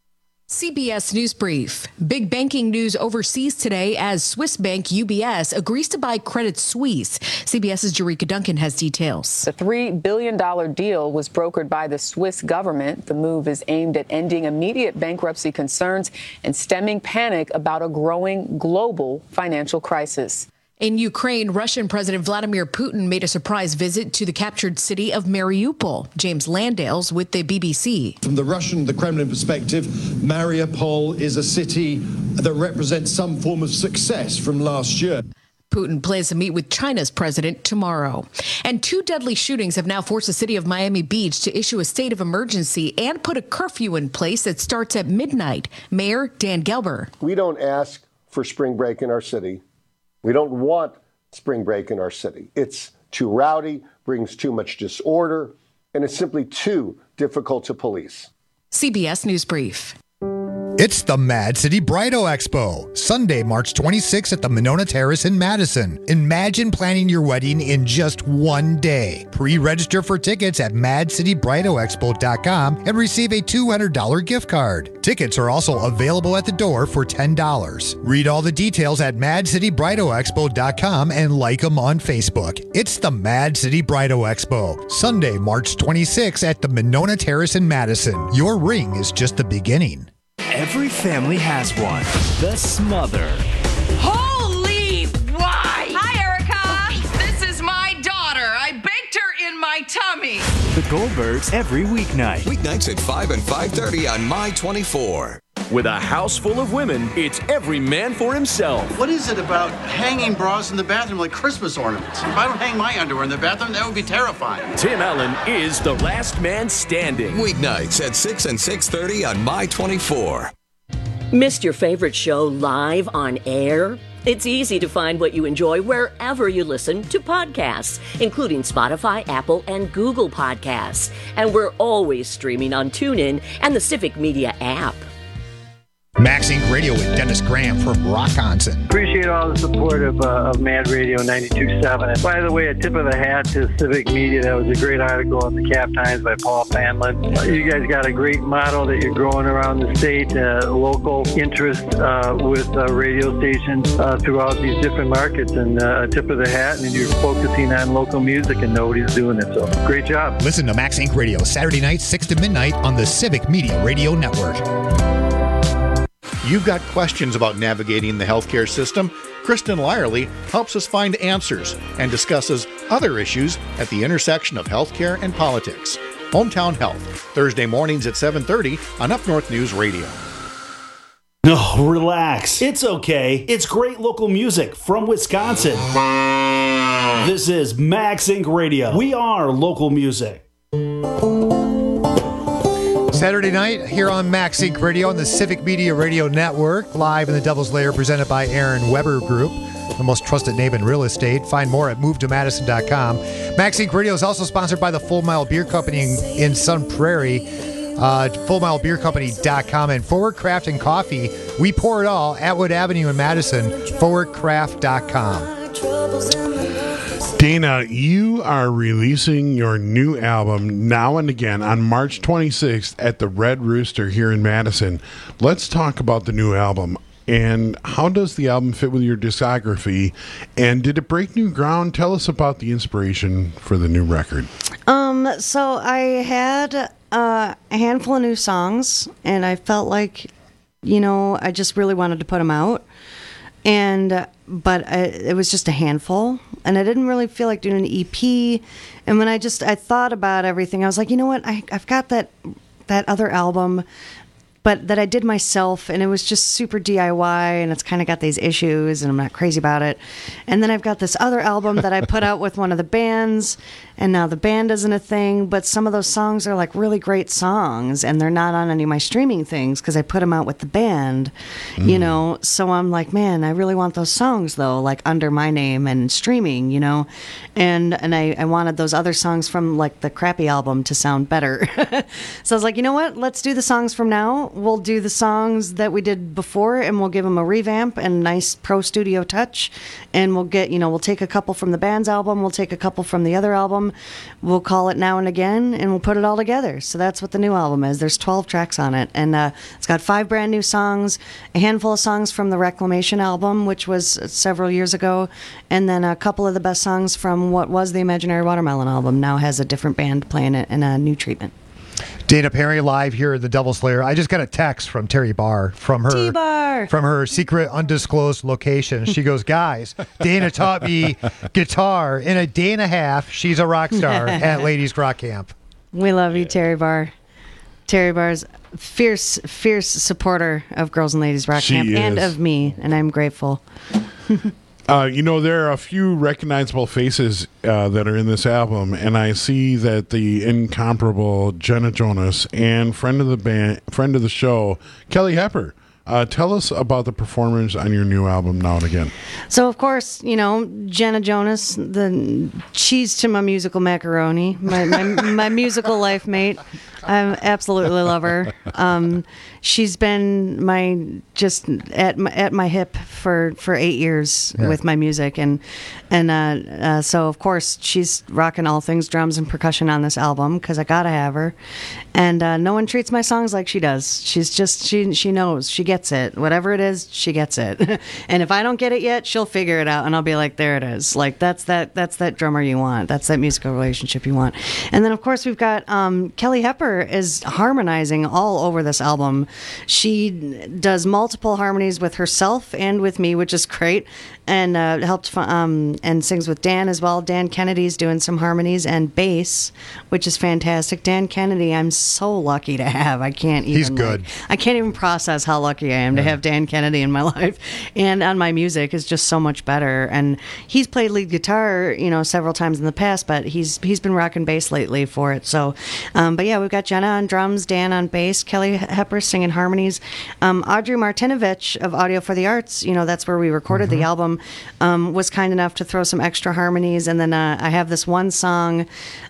CBS News Brief. Big banking news overseas today as Swiss bank UBS agrees to buy Credit Suisse. CBS's Jerika Duncan has details. The $3 billion deal was brokered by the Swiss government. The move is aimed at ending immediate bankruptcy concerns and stemming panic about a growing global financial crisis. In Ukraine, Russian President Vladimir Putin made a surprise visit to the captured city of Mariupol. James Landale's with the BBC. From the Kremlin perspective, Mariupol is a city that represents some form of success from last year. Putin plans to meet with China's president tomorrow. And 2 deadly shootings have now forced the city of Miami Beach to issue a state of emergency and put a curfew in place that starts at midnight. Mayor Dan Gelber. We don't ask for spring break in our city. We don't want spring break in our city. It's too rowdy, brings too much disorder, and it's simply too difficult to police. CBS News Brief. It's the Mad City Bridal Expo, Sunday, March 26th at the Monona Terrace in Madison. Imagine planning your wedding in just one day. Pre-register for tickets at madcitybridalexpo.com and receive a $200 gift card. Tickets are also available at the door for $10. Read all the details at madcitybridalexpo.com and like them on Facebook. It's the Mad City Bridal Expo, Sunday, March 26th at the Monona Terrace in Madison. Your ring is just the beginning. Every family has one. The Smother. Holy why! Hi, Erica. This is my daughter. I baked her in my tummy. The Goldbergs every weeknight. Weeknights at 5 and 5:30 on My 24. With a house full of women, it's every man for himself. What is it about hanging bras in the bathroom like Christmas ornaments? If I don't hang my underwear in the bathroom, that would be terrifying. Tim Allen is the last man standing. Weeknights at 6 and 6:30 on My 24. Missed your favorite show live on air? It's easy to find what you enjoy wherever you listen to podcasts, including Spotify, Apple, and Google Podcasts. And we're always streaming on TuneIn and the Civic Media app. Max Inc. Radio with Dennis Graham from Rockonson. Appreciate all the support of Mad Radio 92.7. And by the way, a tip of the hat to Civic Media. That was a great article in the Cap Times by Paul Fanlin. You guys got a great model that you're growing around the state, local interest with radio stations throughout these different markets. And a tip of the hat, and you're focusing on local music, and nobody's doing it. So great job. Listen to Max Inc. Radio Saturday night, 6 to midnight on the Civic Media Radio Network. You've got questions about navigating the healthcare system? Kristen Lyerly helps us find answers and discusses other issues at the intersection of healthcare and politics. Hometown Health, Thursday mornings at 7:30 on Up North News Radio. No, relax. It's okay. It's great local music from Wisconsin. This is Max Inc. Radio. We are local music. Saturday night here on Max Inc. Radio on the Civic Media Radio Network, live in the Devil's Lair, presented by Aaron Weber Group, the most trusted name in real estate. Find more at movetomadison.com. Max Inc. Radio is also sponsored by the Full Mile Beer Company in Sun Prairie, fullmilebeercompany.com, and Forward Craft and Coffee. We pour it all, Atwood Avenue in Madison, forwardcraft.com. Dana, you are releasing your new album Now and Again on March 26th at the Red Rooster here in Madison. Let's talk about the new album. And how does the album fit with your discography? And did it break new ground? Tell us about the inspiration for the new record. So I had a handful of new songs, and I felt like, I just really wanted to put them out. But it was just a handful, and I didn't really feel like doing an EP. And when I thought about everything, I was like, you know what? I've got that other album, but that I did myself, and it was just super DIY, and it's kind of got these issues, and I'm not crazy about it. And then I've got this other album that I put out with one of the bands, and now the band isn't a thing, but some of those songs are like really great songs, and they're not on any of my streaming things because I put them out with the band, so I'm like, man, I really want those songs though, like under my name and streaming, and I wanted those other songs from like the crappy album to sound better. So I was like, you know what, let's do the songs from now. We'll do the songs that we did before, and we'll give them a revamp and nice pro studio touch, and we'll get, we'll take a couple from the band's album, we'll take a couple from the other album, we'll call it Now and Again, and we'll put it all together. So that's what the new album is. There's 12 tracks on it, and it's got 5 brand new songs, a handful of songs from the Reclamation album, which was several years ago, and then a couple of the best songs from what was the Imaginary Watermelon album. Now has a different band playing it and a new treatment. Dana Perry live here at the Devil's Lair. I just got a text from Terry Barr from her secret undisclosed location. She goes, guys, Dana taught me guitar in a day and a half. She's a rock star at Ladies Rock Camp. We love you, Terry Barr. Terry Barr's fierce supporter of Girls and Ladies Rock Camp and of me, and I'm grateful. There are a few recognizable faces that are in this album, and I see that the incomparable Jenna Jonas and friend of the show, Kelly Hepper, Tell us about the performers on your new album, Now and Again. So, of course, Jenna Jonas, the cheese to my musical macaroni, my musical life mate. I absolutely love her. She's been just at my hip for 8 years with my music, and so of course she's rocking all things drums and percussion on this album because I gotta have her. And no one treats my songs like she does. She's just she knows, she gets it. Whatever it is, she gets it. And if I don't get it yet, she'll figure it out, and I'll be like, there it is. Like that's that drummer you want. That's that musical relationship you want. And then of course we've got Kelly Hepper is harmonizing all over this album. She does multiple harmonies with herself and with me, which is great, and helped and sings with Dan as well. Dan Kennedy's doing some harmonies and bass, which is fantastic. Dan Kennedy, I'm so lucky to have. I can't even. He's good. I can't even process how lucky I am to have Dan Kennedy in my life, and on my music is just so much better. And he's played lead guitar, several times in the past, but he's been rocking bass lately for it. So, but yeah, we've got Jenna on drums, Dan on bass, Kelly Hepper singing harmonies, Audrey Martinovich of Audio for the Arts. That's where we recorded the album. Was kind enough to throw some extra harmonies, and then I have this one song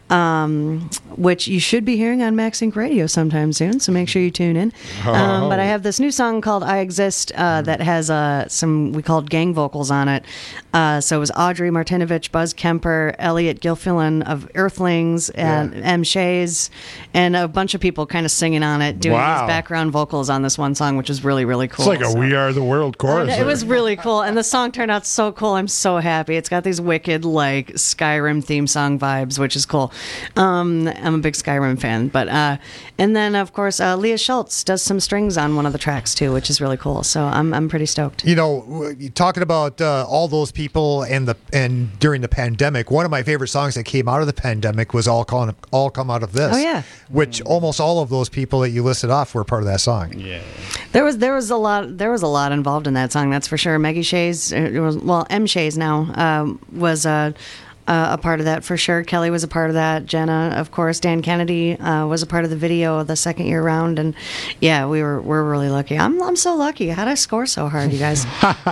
which you should be hearing on Max Inc. Radio sometime soon, so make sure you tune in. But I have this new song called I Exist that has some, we called gang vocals on it. So it was Audrey Martinovich, Buzz Kemper, Elliot Gilfillan of Earthlings, and M. Shays, and a bunch of people kind of singing on it, doing these background vocals on this one song, which is really, really cool. It's like a We Are the World chorus. It was really cool, and the song turned out so cool. I'm so happy. It's got these wicked, like, Skyrim theme song vibes, which is cool. I'm a big Skyrim fan, but and then of course Leah Schultz does some strings on one of the tracks too, which is really cool. So I'm pretty stoked. Talking about all those people and during the pandemic, one of my favorite songs that came out of the pandemic was All Come Out of This. Oh yeah, which almost all of those people that you listed off were part of that song. Yeah, there was a lot involved in that song. That's for sure. Maggie Shays, M. Shays now was a part of that for sure. Kelly was a part of that. Jenna, of course. Dan Kennedy was a part of the video the second year round, and yeah, we're really lucky. I'm so lucky. How'd I score so hard, you guys?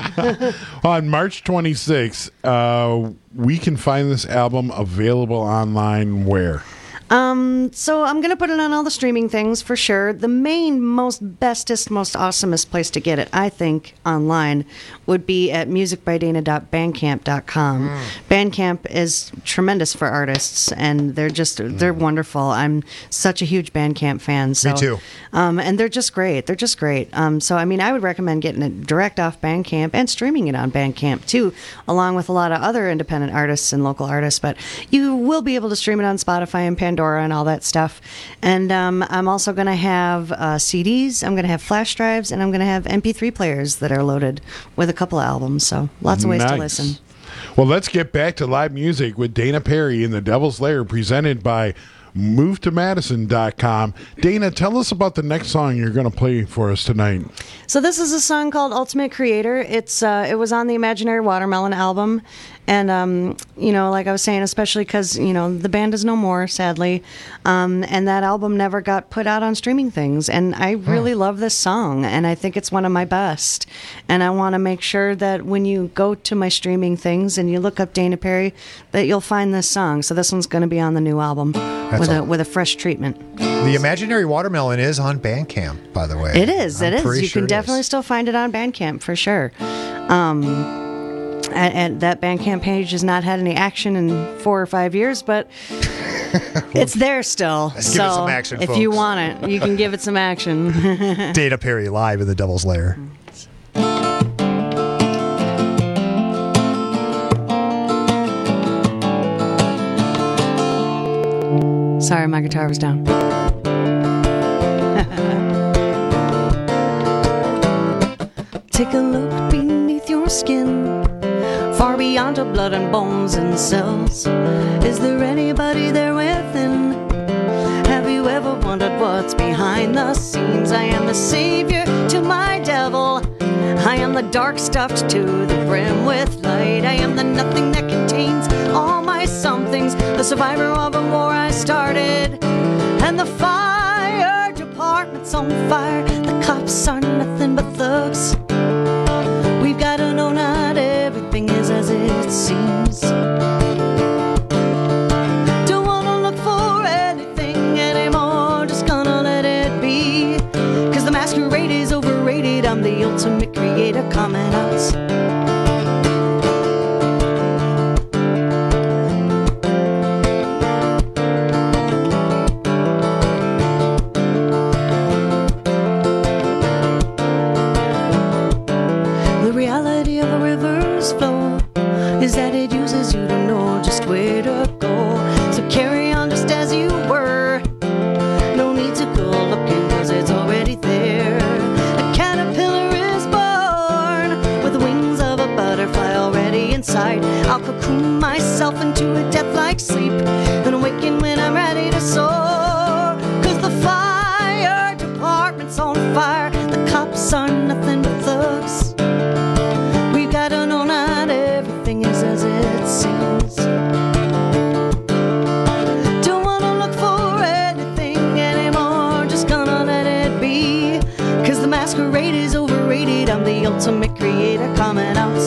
On March 26th, we can find this album available online where? So I'm going to put it on all the streaming things for sure. The main, most bestest, most awesomest place to get it, I think, online would be at musicbydana.bandcamp.com. Bandcamp is tremendous for artists, and they're wonderful. I'm such a huge Bandcamp fan. So, me too. And they're just great. They're just great. So, I mean, I would recommend getting it direct off Bandcamp and streaming it on Bandcamp too, along with a lot of other independent artists and local artists. But you will be able to stream it on Spotify and Pandora and all that stuff. And I'm also going to have CDs, I'm going to have flash drives, and I'm going to have MP3 players that are loaded with a couple of albums. So lots of ways to listen. Well, let's get back to live music with Dana Perry in the Devil's Lair, presented by MoveToMadison.com. Dana, tell us about the next song you're going to play for us tonight. So this is a song called Ultimate Creator. It was on the Imaginary Watermelon album. And, like I was saying, especially because, the band is no more, sadly. And that album never got put out on streaming things. And I really love this song, and I think it's one of my best. And I want to make sure that when you go to my streaming things and you look up Dana Perry, that you'll find this song. So this one's going to be on the new album with a fresh treatment. The Imaginary Watermelon is on Bandcamp, by the way. It is. You can definitely still find it on Bandcamp, for sure. And that Bandcamp page has not had any action in 4 or 5 years, but it's there still. Let's give it some action, if folks. you want it, you can give it some action. Dana Perry live in the Devil's Lair. Sorry, my guitar was down. Take a look beneath your skin, far beyond your blood and bones and cells. Is there anybody there within? Have you ever wondered what's behind the scenes? I am the savior to my devil. I am the dark stuffed to the brim with light. I am the nothing that contains all my somethings, the survivor of a war I started. And the fire department's on fire. The cops are nothing nothing but thugs. We've got to know not everything is as it seems. Don't wanna look for anything anymore, just gonna let it be. 'Cause the masquerade is overrated, I'm the ultimate creator coming out. Is that it uses you to know just where to go. So carry on just as you were. No need to go looking, 'cause it's already there. A caterpillar is born with the wings of a butterfly already inside. I'll cocoon myself into a death-like sleep, then awaken when I'm ready to soar. 'Cause the fire department's on fire. The cops are nothing but thugs. We've got to know not everything is as it seems. Don't wanna look for anything anymore, just gonna let it be. 'Cause the masquerade is overrated, I'm the ultimate creator coming out.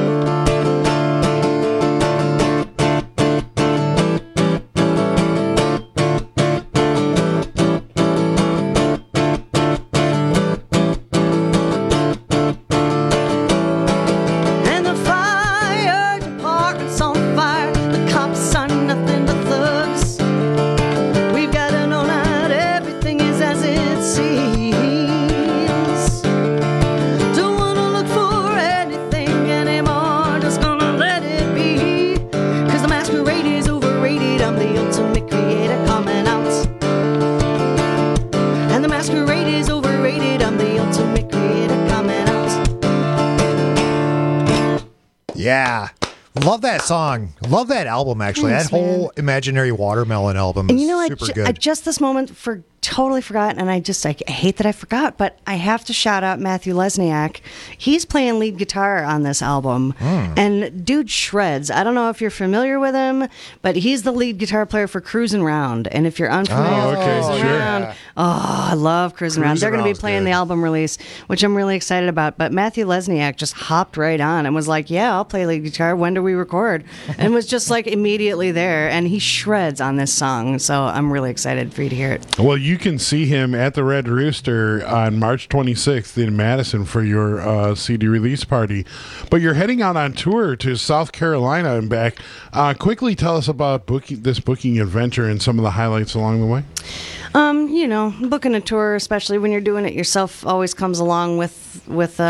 Yeah. Love that song. Love that album, actually. Thanks, that whole Imaginary Watermelon album And is you know, super good. I just this moment totally forgot, and I hate that I forgot, but I have to shout out Matthew Lesniak. He's playing lead guitar on this album, and dude shreds. I don't know if you're familiar with him, but he's the lead guitar player for Cruisin' Round. And if you're unfamiliar with Cruisin' Round, I love Cruisin' Round. They're going to be playing the album release, which I'm really excited about. But Matthew Lesniak just hopped right on and was like, "Yeah, I'll play lead guitar. When do we record?" And was just like immediately there, and he shreds on this song. So I'm really excited for you to hear it. Well, you can see him at the Red Rooster on March 26th in Madison for your CD release party. But you're heading out on tour to South Carolina and back. Quickly tell us about this booking adventure and some of the highlights along the way. You know, booking a tour, especially when you're doing it yourself, always comes along with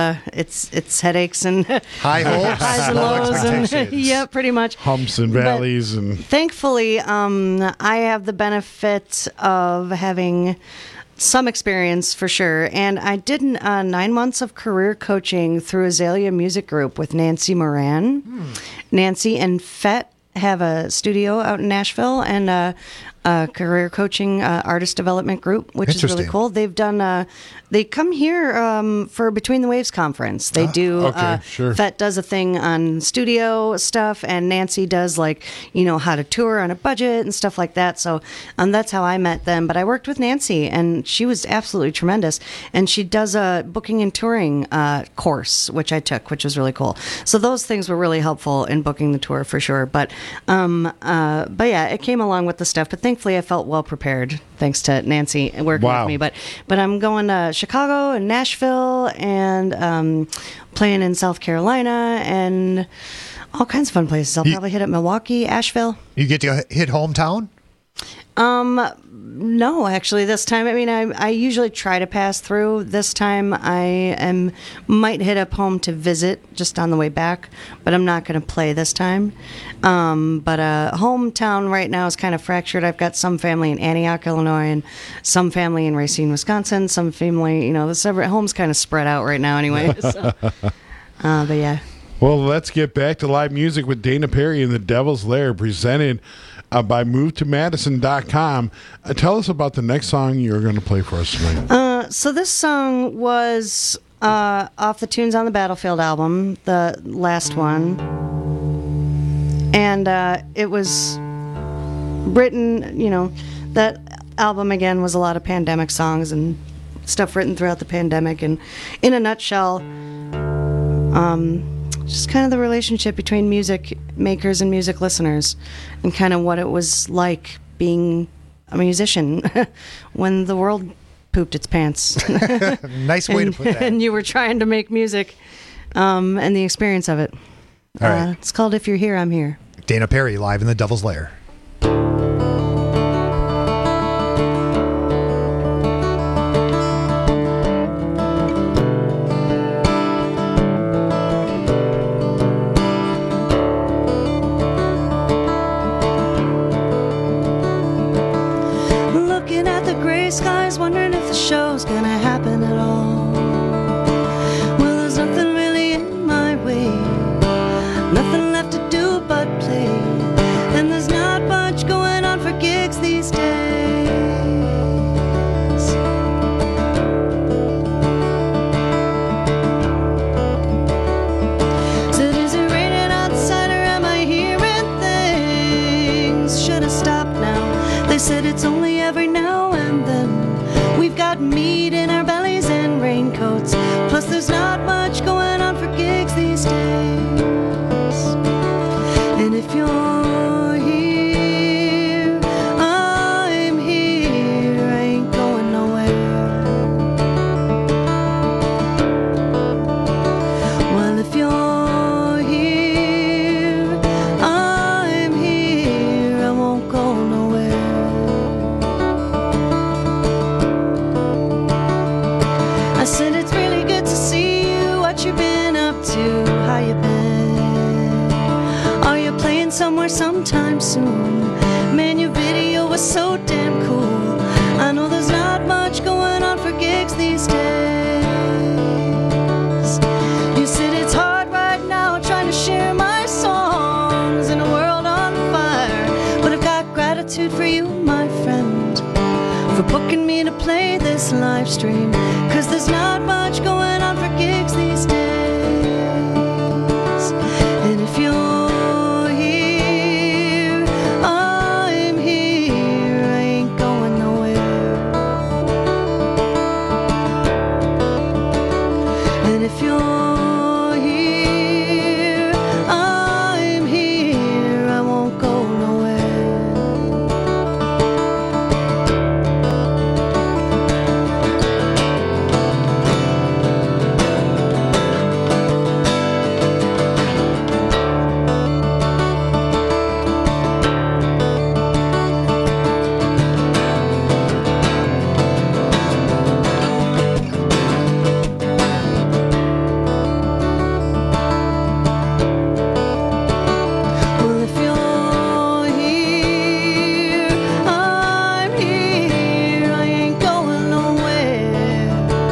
its headaches and high hopes, highs and lows, and yeah, pretty much humps and valleys. And thankfully, I have the benefit of having some experience for sure, and I did 9 months of career coaching through Azalea Music Group with Nancy Moran. Nancy and Fett have a studio out in Nashville, and a career coaching artist development group, which is really cool. They've done they come here for Between the Waves conference. They do Fett does a thing on studio stuff, and Nancy does how to tour on a budget and stuff like that. So that's how I met them. But I worked with Nancy, and she was absolutely tremendous, and she does a booking and touring course, which I took, which was really cool. So those things were really helpful in booking the tour for sure. But yeah, it came along with the stuff. But thankfully, I felt well prepared thanks to Nancy working with me. But I'm going to Chicago and Nashville and playing in South Carolina and all kinds of fun places. I'll probably hit up Milwaukee, Asheville. You get to hit hometown? No, actually, this time. I mean, I usually try to pass through. This time, I might hit up home to visit just on the way back, but I'm not going to play this time. But hometown right now is kind of fractured. I've got some family in Antioch, Illinois, and some family in Racine, Wisconsin. Some family, the home's kind of spread out right now, anyway. So, but yeah. Well, let's get back to live music with Dana Perry and the Devil's Lair, presented by MoveToMadison.com. Tell us about the next song you're going to play for us tonight. So this song was off the Tunes on the Battlefield album, the last one. And it was written, that album, again, was a lot of pandemic songs and stuff written throughout the pandemic. And in a nutshell, just kind of the relationship between music makers and music listeners, and kind of what it was like being a musician when the world pooped its pants. Nice way to put that. And you were trying to make music, and the experience of it. All right. It's called If You're Here, I'm Here. Dana Perry live in the Devil's Lair. Looking at the gray skies, wondering if the show's gonna happen at all. Well, there's nothing really in my way, nothing left to do but play, and there's not much going on for gigs these days. Said, is it raining outside or am I hearing things? Should have stopped now. They said it's only every now and then. We've got meat in our bellies and raincoats. Plus there's not much going on for gigs these days. And if you're here, I'm here. I ain't going nowhere. Well, if you're here, I'm here. I won't go nowhere. I said it's really good to see you. What you been up to? How you been? Are you playing somewhere sometime soon? Man, your video was so damn cool. I know there's not much going on for gigs these days. You said it's hard right now trying to share my songs in a world on fire, but I've got gratitude for you, my friend, for booking me to play this live stream, 'cause there's not much going on for gigs these days. And if you're here, I'm here. I ain't going nowhere. And if you're here, I'm here. I won't go nowhere. Well, if you're here, I'm here. I ain't going nowhere.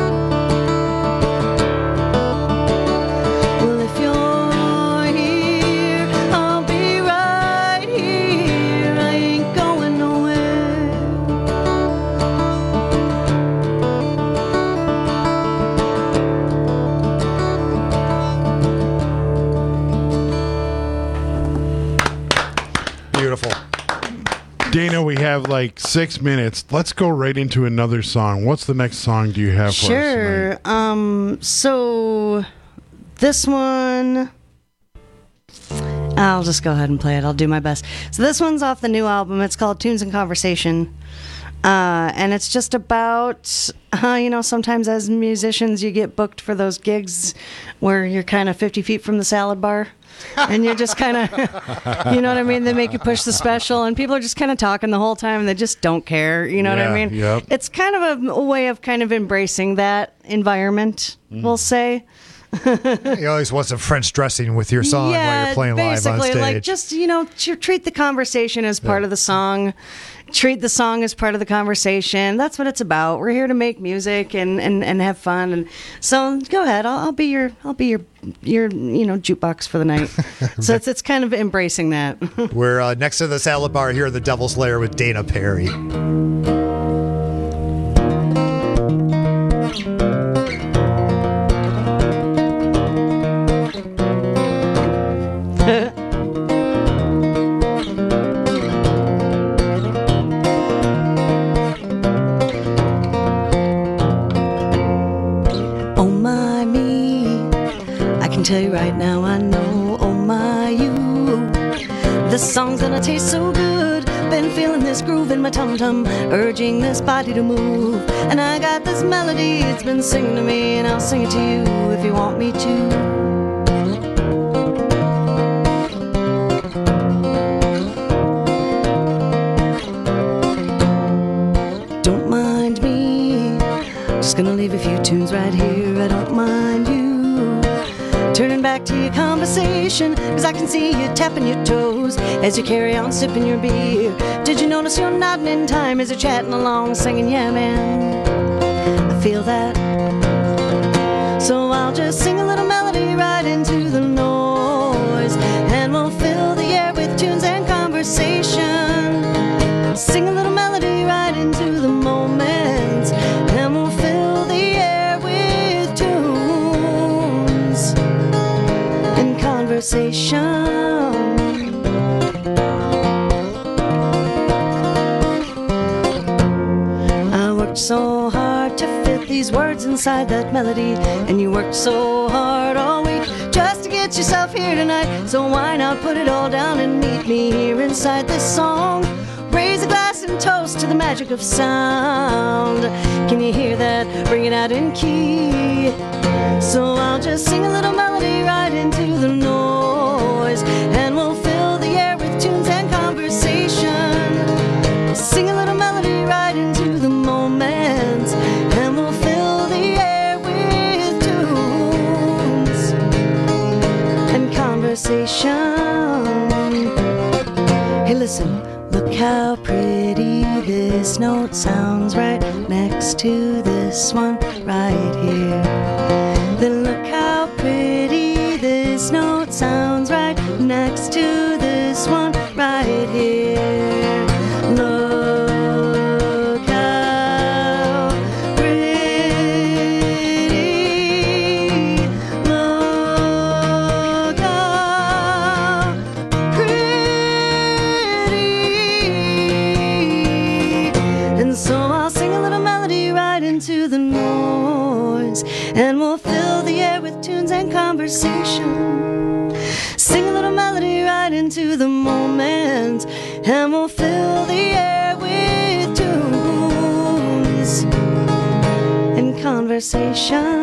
Well, if you're here, I'll be right here. I ain't going nowhere. Beautiful. Dana, we have like 6 minutes. Let's go right into another song. What's the next song do you have for us tonight? Sure. So this one, I'll just go ahead and play it. I'll do my best. So this one's off the new album. It's called Tunes and Conversation. And it's just about, sometimes as musicians, you get booked for those gigs where you're kind of 50 feet from the salad bar. And you're just kind of, you know what I mean? They make you push the special, and people are just kind of talking the whole time, and they just don't care. You know what I mean? Yep. It's kind of a way of kind of embracing that environment, we'll say. You always want some French dressing with your song while you're playing live on basically, stage. like just treat the conversation as part of the song. Treat the song as part of the conversation. That's what it's about. We're here to make music and have fun. And so go ahead. I'll be your jukebox for the night. So it's kind of embracing that. We're next to the salad bar here at the Devil's Lair with Dana Perry. This song's gonna taste so good. Been feeling this groove in my tum-tum, urging this body to move. And I got this melody, it's been singing to me, and I'll sing it to you if you want me to. Just gonna leave a few tunes right here, I don't mind you turning back to your conversation, cause I can see you tapping your toes as you carry on sipping your beer. Did you notice you're nodding in time as you're chatting along, singing, yeah man, I feel that. So I'll just sing a little melody right into the noise, and we'll fill the air with tunes and conversation. Sing a little melody right into the moment, and we'll fill the air with tunes and conversation. I worked so hard to fit these words inside that melody, and you worked so hard all week just to get yourself here tonight. So why not put it all down and meet me here inside this song? Raise a glass and toast to the magic of sound. Can you hear that? Bring it out in key. So I'll just sing a little melody right into the noise, and we'll fill the air with tunes and conversation. Sing a little melody right into the moment, and we'll fill the air with tunes and conversation. Hey, listen. Look how pretty this note sounds right next to this one right here. Then look how pretty this note sounds right next to this one right here. Look how pretty. Look how pretty. And so I'll sing a little melody right into the noise, and we'll fill the air with tunes and conversation. Sing a little melody right into the moment, and we'll fill the air with tunes and conversation.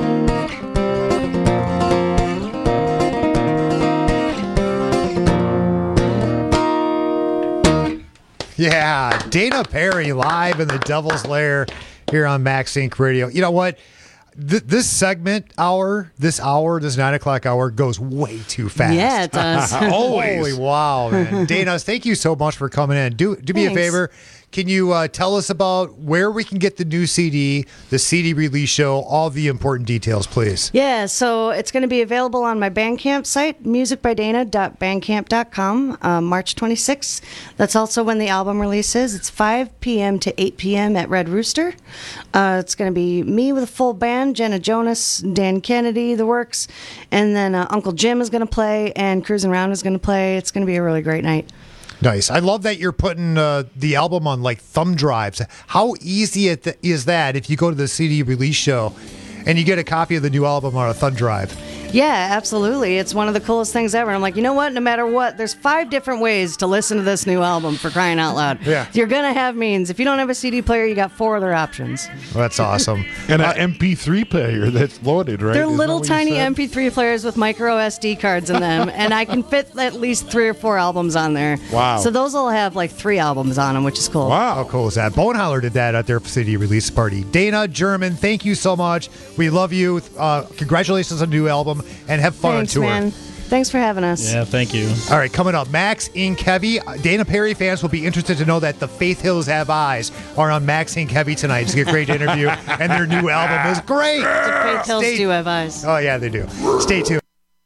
Yeah, Dana Perry live in the Devil's Lair here on Max Inc. Radio. You know what? This segment this 9 o'clock hour goes way too fast. Yeah, it does. Always. Holy wow, man. Dana, thank you so much for coming in. Do me a favor. Can you tell us about where we can get the new CD, the CD release show, all the important details, please? Yeah, so it's going to be available on my Bandcamp site, musicbydana.bandcamp.com, March 26th. That's also when the album release is. It's 5 p.m. to 8 p.m. at Red Rooster. It's going to be me with a full band, Jenna Jonas, Dan Kennedy, The Works, and then Uncle Jim is going to play, and Cruisin' Round is going to play. It's going to be a really great night. Nice. I love that you're putting the album on like thumb drives. How easy is that if you go to the CD release show and you get a copy of the new album on a thumb drive? Yeah, absolutely. It's one of the coolest things ever. I'm like, you know what? No matter what, there's 5 different ways to listen to this new album, for crying out loud. Yeah. You're going to have means. If you don't have a CD player, you got 4 other options. Well, that's awesome. And an MP3 player that's loaded, right? They're Isn't little that what you tiny said? MP3 players with micro SD cards in them, and I can fit at least 3 or 4 albums on there. Wow. So those will have like 3 albums on them, which is cool. Wow. How cool is that? Boneholler did that at their CD release party. Dana German, thank you so much. We love you. Congratulations on the new album, and have fun Thanks, on tour. man. Thanks for having us. Yeah, thank you. All right, coming up, Max Inc. Heavy. Dana Perry fans will be interested to know that the Faith Hills Have Eyes are on Max Inc. Heavy tonight. It's a great interview, and their new album is great. The Faith Hills do have eyes. Oh, yeah, they do. Stay tuned.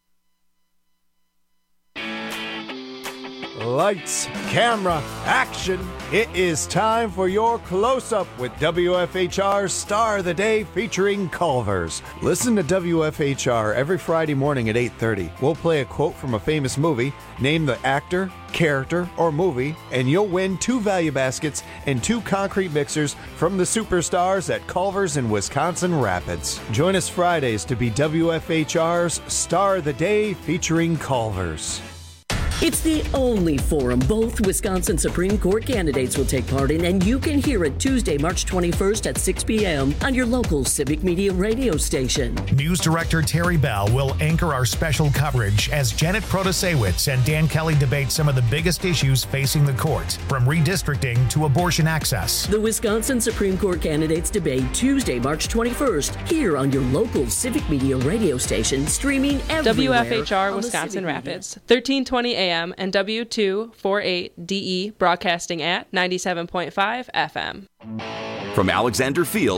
Lights, camera, action. It is time for your close-up with WFHR's Star of the Day featuring Culver's. Listen to WFHR every Friday morning at 8:30. We'll play a quote from a famous movie, name the actor, character, or movie, and you'll win 2 value baskets and 2 concrete mixers from the superstars at Culver's in Wisconsin Rapids. Join us Fridays to be WFHR's Star of the Day featuring Culver's. It's the only forum both Wisconsin Supreme Court candidates will take part in, and you can hear it Tuesday, March 21st at 6 p.m. on your local Civic Media radio station. News Director Terry Bell will anchor our special coverage as Janet Protasewicz and Dan Kelly debate some of the biggest issues facing the court, from redistricting to abortion access. The Wisconsin Supreme Court candidates debate Tuesday, March 21st, here on your local Civic Media radio station, streaming everywhere. WFHR Wisconsin Rapids, 1320 AM and W248DE, broadcasting at 97.5 FM. From Alexander Field